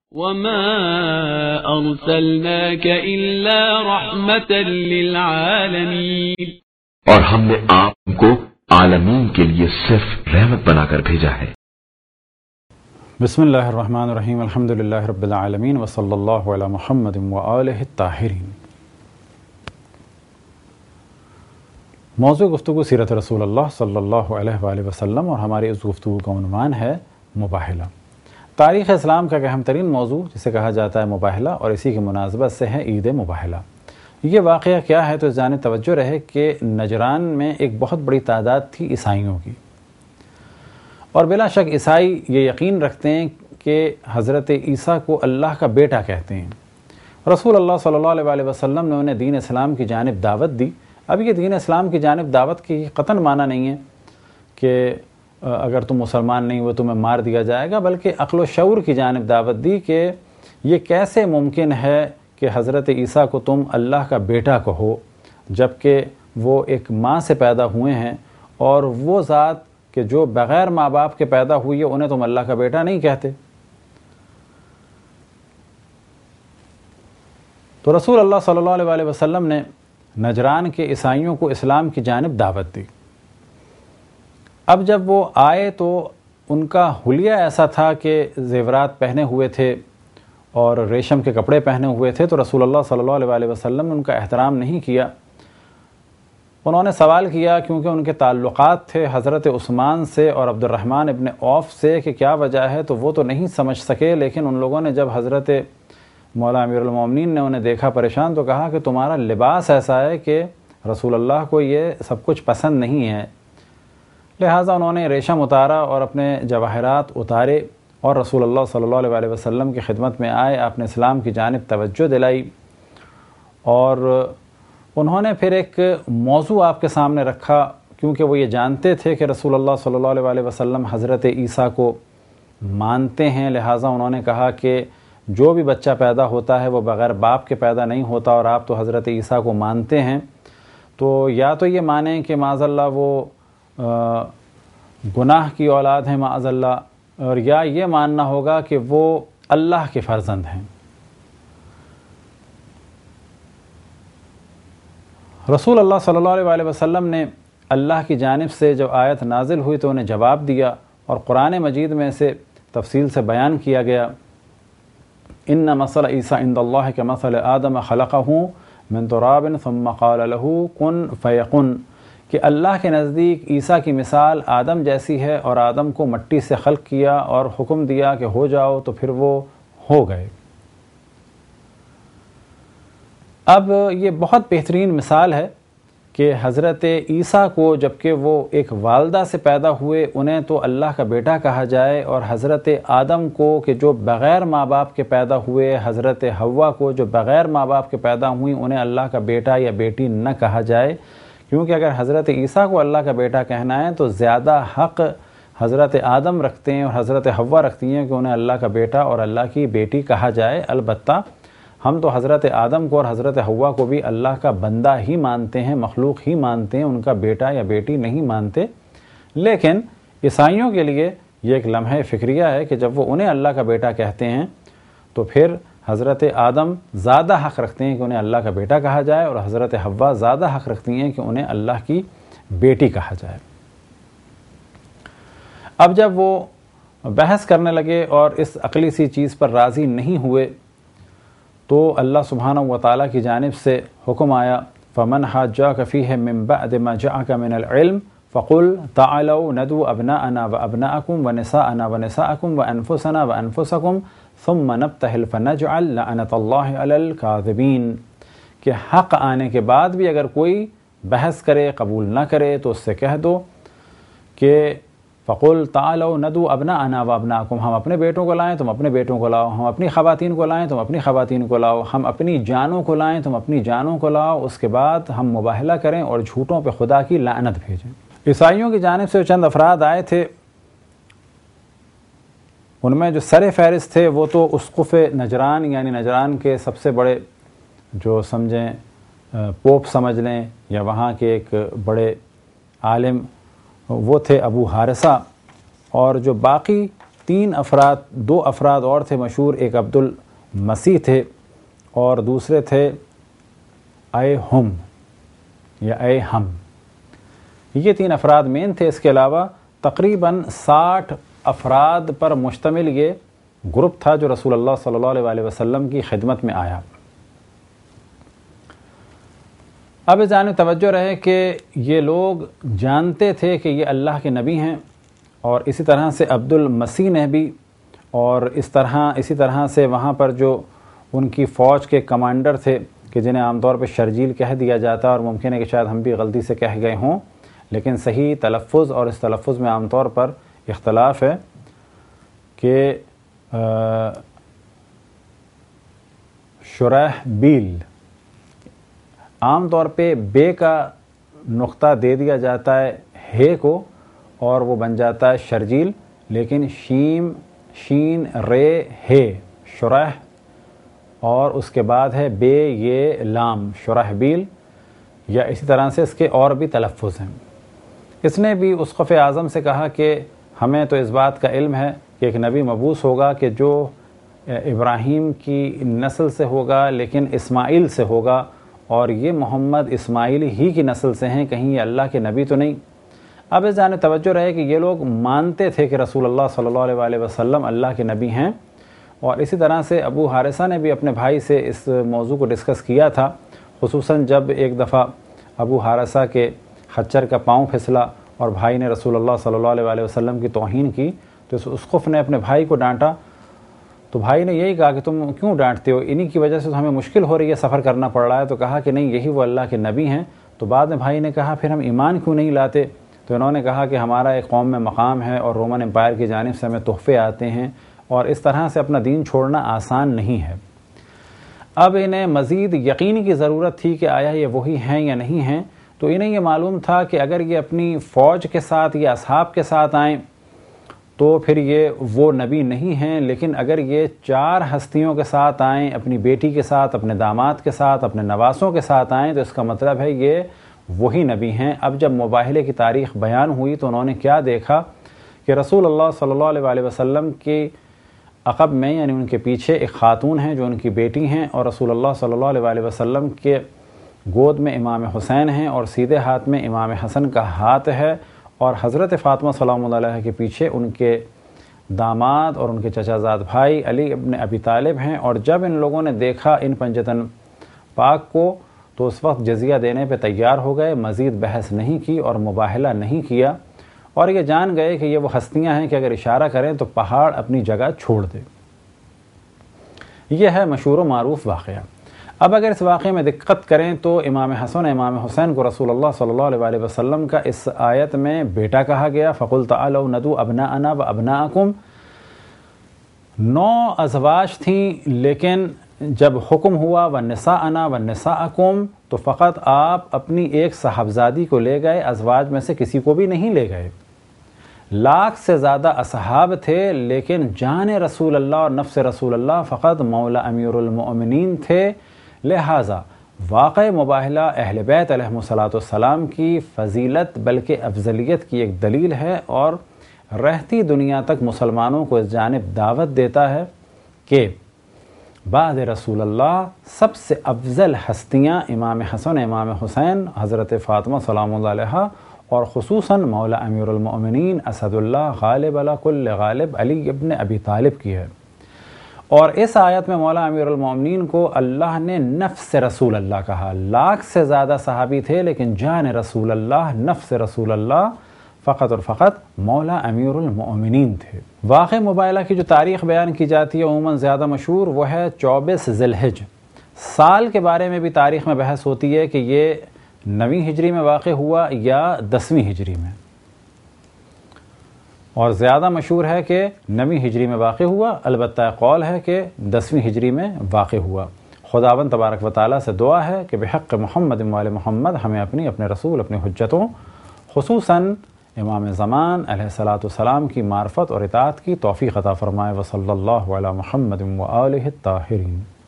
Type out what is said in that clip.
وما أرسلناك إلا رحمة للعالمين، اور ہم نے آپ کو عالمین کے لیے صرف رحمت بنا کر بھیجا ہے۔ بسم اللہ الرحمن الرحیم، الحمد للہ رب العالمین، وصلی اللہ علی محمد وآلہ الطاہرین۔ موضوع گفتگو سیرت رسول اللہ صلی اللہ علیہ وآلہ وسلم، اور ہماری اس گفتگو کا عنوان ہے مباہلہ۔ تاریخ اسلام کا ایک اہم ترین موضوع جسے کہا جاتا ہے مباہلہ، اور اسی کی مناسبت سے ہے عید مباہلہ۔ یہ واقعہ کیا ہے تو اس جانب توجہ رہے کہ نجران میں ایک بہت بڑی تعداد تھی عیسائیوں کی، اور بلا شک عیسائی یہ یقین رکھتے ہیں کہ حضرت عیسیٰ کو اللہ کا بیٹا کہتے ہیں۔ رسول اللہ صلی اللہ علیہ وآلہ وسلم نے انہیں دین اسلام کی جانب دعوت دی۔ اب یہ دین اسلام کی جانب دعوت کی قطعاً معنی نہیں ہے کہ اگر تم مسلمان نہیں ہوئے تمہیں مار دیا جائے گا، بلکہ عقل و شعور کی جانب دعوت دی کہ یہ کیسے ممکن ہے کہ حضرت عیسیٰ کو تم اللہ کا بیٹا کہو، جبکہ وہ ایک ماں سے پیدا ہوئے ہیں، اور وہ ذات کہ جو بغیر ماں باپ کے پیدا ہوئی ہے انہیں تم اللہ کا بیٹا نہیں کہتے۔ تو رسول اللہ صلی اللہ علیہ وآلہ وسلم نے نجران کے عیسائیوں کو اسلام کی جانب دعوت دی۔ اب جب وہ آئے تو ان کا حلیہ ایسا تھا کہ زیورات پہنے ہوئے تھے اور ریشم کے کپڑے پہنے ہوئے تھے، تو رسول اللہ صلی اللہ علیہ وآلہ وسلم نے ان کا احترام نہیں کیا۔ انہوں نے سوال کیا، کیونکہ ان کے تعلقات تھے حضرت عثمان سے اور عبد الرحمن ابن عوف سے، کہ کیا وجہ ہے، تو وہ تو نہیں سمجھ سکے، لیکن ان لوگوں نے جب حضرت مولا امیر المومنین نے انہیں دیکھا پریشان تو کہا کہ تمہارا لباس ایسا ہے کہ رسول اللہ کو یہ سب کچھ پسند نہیں ہے۔ لہٰذا انہوں نے ریشم اتارا اور اپنے جواہرات اتارے اور رسول اللہ صلی اللہ علیہ وآلہ وسلم کی خدمت میں آئے، آپ نے اسلام کی جانب توجہ دلائی، اور انہوں نے پھر ایک موضوع آپ کے سامنے رکھا، کیونکہ وہ یہ جانتے تھے کہ رسول اللہ صلی اللہ علیہ وآلہ وسلم حضرت عیسیٰ کو مانتے ہیں۔ لہٰذا انہوں نے کہا کہ جو بھی بچہ پیدا ہوتا ہے وہ بغیر باپ کے پیدا نہیں ہوتا، اور آپ تو حضرت عیسیٰ کو مانتے ہیں، تو یا تو یہ مانیں کہ معاذ اللہ وہ گناہ کی اولاد ہیں معاذ اللہ، اور یا یہ ماننا ہوگا کہ وہ اللہ کے فرزند ہیں۔ رسول اللہ صلی اللہ علیہ وآلہ وسلم نے اللہ کی جانب سے جب آیت نازل ہوئی تو انہیں جواب دیا، اور قرآن مجید میں سے تفصیل سے بیان کیا گیا، ان مثل عیسیٰ عند اللہ کمثل آدم خلقہ من تراب ثم قال له کن فیکن، کہ اللہ کے نزدیک عیسیٰ کی مثال آدم جیسی ہے، اور آدم کو مٹی سے خلق کیا اور حکم دیا کہ ہو جاؤ، تو پھر وہ ہو گئے۔ اب یہ بہت بہترین مثال ہے کہ حضرت عیسیٰ کو جبکہ وہ ایک والدہ سے پیدا ہوئے انہیں تو اللہ کا بیٹا کہا جائے، اور حضرت آدم کو کہ جو بغیر ماں باپ کے پیدا ہوئے، حضرت حوا کو جو بغیر ماں باپ کے پیدا ہوئیں، انہیں اللہ کا بیٹا یا بیٹی نہ کہا جائے، کیونکہ اگر حضرت عیسیٰ کو اللہ کا بیٹا کہنا ہے تو زیادہ حق حضرت آدم رکھتے ہیں اور حضرت حوا رکھتی ہیں کہ انہیں اللہ کا بیٹا اور اللہ کی بیٹی کہا جائے۔ البتہ ہم تو حضرت آدم کو اور حضرت حوا کو بھی اللہ کا بندہ ہی مانتے ہیں، مخلوق ہی مانتے ہیں، ان کا بیٹا یا بیٹی نہیں مانتے۔ لیکن عیسائیوں کے لیے یہ ایک لمحہ فکریہ ہے کہ جب وہ انہیں اللہ کا بیٹا کہتے ہیں تو پھر حضرت آدم زیادہ حق رکھتے ہیں کہ انہیں اللہ کا بیٹا کہا جائے، اور حضرت حوا زیادہ حق رکھتی ہیں کہ انہیں اللہ کی بیٹی کہا جائے۔ اب جب وہ بحث کرنے لگے اور اس عقلی سی چیز پر راضی نہیں ہوئے تو اللہ سبحانہ و تعالیٰ کی جانب سے حکم آیا، فَمَنْ حَاجَّاكَ فِيهِ مِنْ بَعْدِ مَا جَاءَكَ مِنَ الْعِلْمِ فَقُلْ تَعَالَوْا نَدْعُ أَبْنَاءَنَا وَأَبْنَاءَكُمْ وَنِسَاءَنَا وَنِسَاءَكُمْ وَأَنفُسَنَا وَأَنفُسَكُمْ ثُمَّ نَبْتَهِلْ فَنَجْعَلْ لَعْنَةَ اللَّهِ عَلَى الْكَاذِبِينَ، کہ حق آنے کے بعد بھی اگر کوئی بحث کرے، قبول نہ کرے، تو اس سے کہہ دو کہ فَقُلْ تَعَالَوْا نَدْعُ أَبْنَاءَنَا وَأَبْنَاءَكُمْ، ہم اپنے بیٹوں کو لائیں تم اپنے بیٹوں کو لاؤ، ہم اپنی خواتین کو لائیں تم اپنی خواتین کو لاؤ، ہم اپنی جانوں کو لائیں تم اپنی جانوں کو لاؤ، اس کے بعد ہم مباہلہ کریں اور جھوٹوں پہ خدا کی لعنت بھیجیں۔ عیسائیوں کی جانب سے چند افراد آئے تھے، ان میں جو سر فہرست تھے وہ تو اسقف نجران، یعنی نجران کے سب سے بڑے جو سمجھیں پوپ سمجھ لیں یا وہاں کے ایک بڑے عالم، وہ تھے ابو حارثہ، اور جو باقی دو افراد اور تھے مشہور، ایک عبد المسیح تھے اور دوسرے تھے اے ہم یا اے ہم، یہ 3 افراد مین تھے۔ اس کے علاوہ تقریباً 60 افراد پر مشتمل یہ گروپ تھا جو رسول اللہ صلی اللہ علیہ وسلم کی خدمت میں آیا۔ اب اس جانب توجہ رہے کہ یہ لوگ جانتے تھے کہ یہ اللہ کے نبی ہیں، اور اسی طرح سے عبد المسیح نے بھی، اور اسی طرح سے وہاں پر جو ان کی فوج کے کمانڈر تھے کہ جنہیں عام طور پہ شرجیل کہہ دیا جاتا، اور ممکن ہے کہ شاید ہم بھی غلطی سے کہہ گئے ہوں، لیکن صحیح تلفظ اور اس تلفظ میں عام طور پر اختلاف ہے کہ شرحبیل، عام طور پہ بے کا نقطہ دے دیا جاتا ہے ہے کو اور وہ بن جاتا ہے شرجیل، لیکن شین رے ہے شرح، اور اس کے بعد ہے بے یہ لام شرحبیل، یا اسی طرح سے اس کے اور بھی تلفظ ہیں۔ اس نے بھی اسقف اعظم سے کہا کہ ہمیں تو اس بات کا علم ہے کہ ایک نبی مبعوث ہوگا کہ جو ابراہیم کی نسل سے ہوگا لیکن اسماعیل سے ہوگا، اور یہ محمد اسماعیل ہی کی نسل سے ہیں، کہیں یہ اللہ کے نبی تو نہیں۔ اب اس جانب توجہ رہے کہ یہ لوگ مانتے تھے کہ رسول اللہ صلی اللہ علیہ وسلم اللہ کے نبی ہیں، اور اسی طرح سے ابو حارثہ نے بھی اپنے بھائی سے اس موضوع کو ڈسکس کیا تھا، خصوصاً جب ایک دفعہ ابو حارثہ کے خچر کا پاؤں پھسلا اور بھائی نے رسول اللہ صلی اللہ علیہ وسلم کی توہین کی، تو اس اسقف نے اپنے بھائی کو ڈانٹا، تو بھائی نے یہی کہا کہ تم کیوں ڈانٹتے ہو، انہی کی وجہ سے تو ہمیں مشکل ہو رہی ہے، سفر کرنا پڑ رہا ہے۔ تو کہا کہ نہیں، یہی وہ اللہ کے نبی ہیں۔ تو بعد میں بھائی نے کہا پھر ہم ایمان کیوں نہیں لاتے؟ تو انہوں نے کہا کہ ہمارا ایک قوم میں مقام ہے اور رومن امپائر کی جانب سے ہمیں تحفے آتے ہیں، اور اس طرح سے اپنا دین چھوڑنا آسان نہیں ہے۔ اب انہیں مزید یقین کی ضرورت تھی کہ آیا یہ وہی ہیں یا نہیں ہیں، تو انہیں یہ معلوم تھا کہ اگر یہ اپنی فوج کے ساتھ یا اصحاب کے ساتھ آئیں تو پھر یہ وہ نبی نہیں ہیں، لیکن اگر یہ 4 ہستیوں کے ساتھ آئیں، اپنی بیٹی کے ساتھ، اپنے داماد کے ساتھ، اپنے نواسوں کے ساتھ آئیں، تو اس کا مطلب ہے یہ وہی نبی ہیں۔ اب جب مباہلے کی تاریخ بیان ہوئی تو انہوں نے کیا دیکھا کہ رسول اللہ صلی اللہ علیہ وسلم کی عقب میں، یعنی ان کے پیچھے ایک خاتون ہیں جو ان کی بیٹی ہیں، اور رسول اللہ صلی اللہ علیہ وسلم کے گود میں امام حسین ہیں، اور سیدھے ہاتھ میں امام حسن کا ہاتھ ہے، اور حضرت فاطمہ سلام اللہ علیہ کے پیچھے ان کے داماد اور ان کے چچا زاد بھائی علی ابن ابی طالب ہیں۔ اور جب ان لوگوں نے دیکھا ان پنجتن پاک کو تو اس وقت جزیہ دینے پہ تیار ہو گئے، مزید بحث نہیں کی اور مباہلہ نہیں کیا، اور یہ جان گئے کہ یہ وہ ہستیاں ہیں کہ اگر اشارہ کریں تو پہاڑ اپنی جگہ چھوڑ دے۔ یہ ہے مشہور و معروف واقعہ۔ اب اگر اس واقعے میں دقت کریں تو امام حسن امام حسین کو رسول اللہ صلی اللہ علیہ وسلم کا اس آیت میں بیٹا کہا گیا، فَقُلْ تَعَالَوْا نَدْعُوا أَبْنَاءَنَا وَأَبْنَاءَكُمْ۔ 9 ازواج تھیں، لیکن جب حکم ہوا وَالنِّسَاءَنَا وَالنِّسَاءَكُمْ تو فقط آپ اپنی ایک صاحبزادی کو لے گئے، ازواج میں سے کسی کو بھی نہیں لے گئے۔ لاکھ سے زیادہ اصحاب تھے، لیکن جان رسول اللہ اور نفس رسول اللہ فقط مولا امیر المؤمنین تھے۔ لہٰذا واقع مباہلہ اہل بیت علیہ الصلوۃ والسلام کی فضیلت بلکہ افضلیت کی ایک دلیل ہے، اور رہتی دنیا تک مسلمانوں کو اس جانب دعوت دیتا ہے کہ بعد رسول اللہ سب سے افضل ہستیاں امام حسن امام حسین، حضرت فاطمہ سلام اللہ علیہ، اور خصوصاً مولا امیر المؤمنین اسد اللہ غالب علی کل غالب علی ابن ابی طالب کی ہے۔ اور اس آیت میں مولا امیر المؤمنین کو اللہ نے نفس رسول اللہ کہا۔ لاکھ سے زیادہ صحابی تھے، لیکن جان رسول اللہ نفس رسول اللہ فقط اور فقط مولا امیر المؤمنین تھے۔ واقع مباہلہ کی جو تاریخ بیان کی جاتی ہے عموماً زیادہ مشہور وہ ہے 24 ذی الحجہ۔ سال کے بارے میں بھی تاریخ میں بحث ہوتی ہے کہ یہ 9ویں ہجری میں واقع ہوا یا 10ویں ہجری میں، اور زیادہ مشہور ہے کہ 9ویں ہجری میں واقع ہوا، البتہ قول ہے کہ 10ویں ہجری میں واقع ہوا۔ خداوند تبارک و تعالیٰ سے دعا ہے کہ بحق محمد وآل محمد ہمیں اپنے رسول، اپنی حجتوں، خصوصاً امام زمان علیہ الصلوۃ والسلام کی معرفت اور اطاعت کی توفیق عطا فرمائے۔ وصلی اللہ علی محمد وآلہ الطاہرین۔